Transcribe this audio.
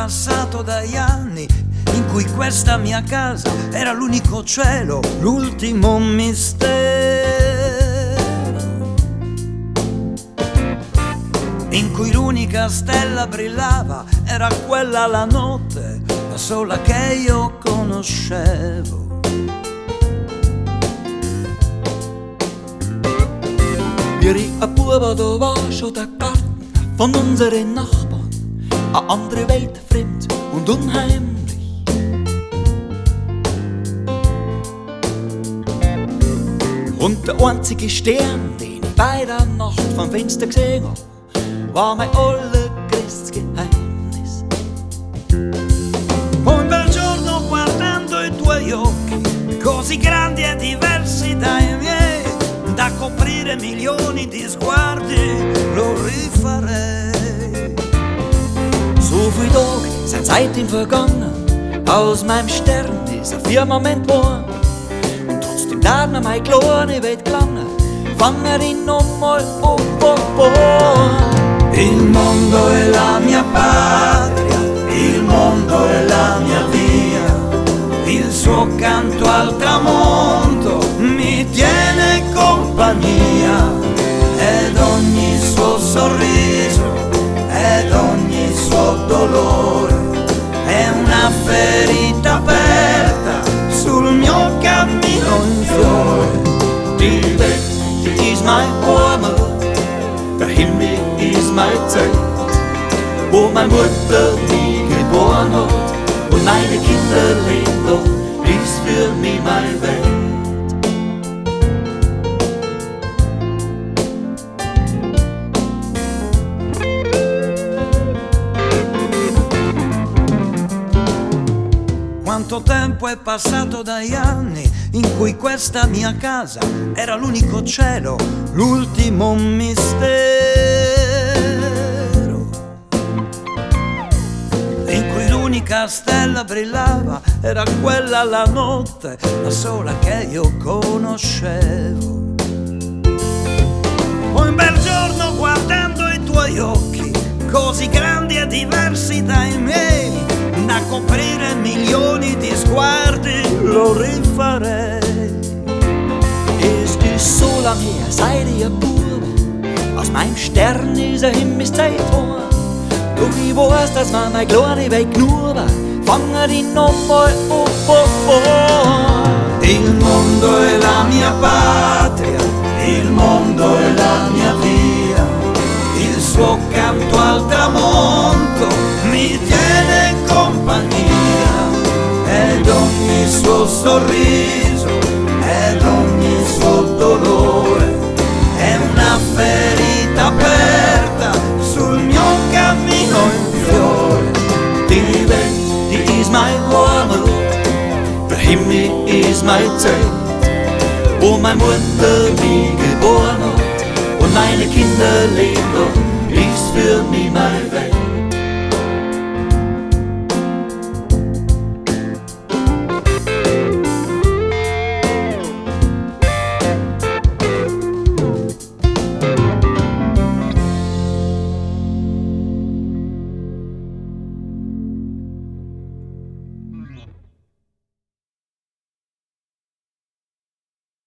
passato dagli anni in cui questa mia casa era l'unico cielo, l'ultimo mistero, in cui l'unica stella brillava era quella la notte, la sola che io conoscevo. Wir a Buben, da war schon der Garten von unseren Nachbarn, eine andere Welt, fremd und unheimlich. Und der einzige Stern, den ich bei der Nacht vom Fenster gesehen hab, war mein allergrößtes Geheimnis. Poi un bel giorno, guardando i tuoi occhi, così grandi e diversi dai miei, da coprire milioni di sguardi, lo rifarei. So viele Tage sind seitdem vergangen, aus meinem Stern ist ein Firmament geworden. Und trotzdem darf mir meine kleine Welt gelangen, fangen ihn nochmal an. Il mondo è la mia patria, il mondo è la mia via, il suo canto al tramonto mi tiene compagnia, ed ogni suo sorriso, ed ogni suo dolore è una ferita aperta sul mio cammino in fiore. Die Welt, die ist mein Heimat, der Himmel ist meine Zeit, wo meine Mutter mich geboren hat und meine Kinder leben dort, ist für mich meine Welt. Quanto tempo è passato dagli anni in cui questa mia casa era l'unico cielo, l'ultimo mistero, in cui l'unica stella brillava era quella la notte, la sola che io conoscevo. Poi un bel giorno, guardando i tuoi occhi, così grandi e diversi dai miei, da coprire milioni di sguardi, lo rifarei. Es ist so lang her, seit ich ein Bub, aus meinem Stern ist eine Himmelszeit geworden. Doch ich weiß, dass man meine kleine Welt nur war, fangen ihn nochmal an. Il mondo è la mia patria, il mondo è la mia via, il suo canto al tramonto mi tiene compagnia, ed ogni suo sorriso, ed ogni suo dolore è una ferita aperta sul mio cammino in fiore. Die Welt, die ist mein Heimat, der Himmel ist meine Zeit, wo meine Mutter mich geboren hat und meine Kinder leben dort, ist für mich meine Welt.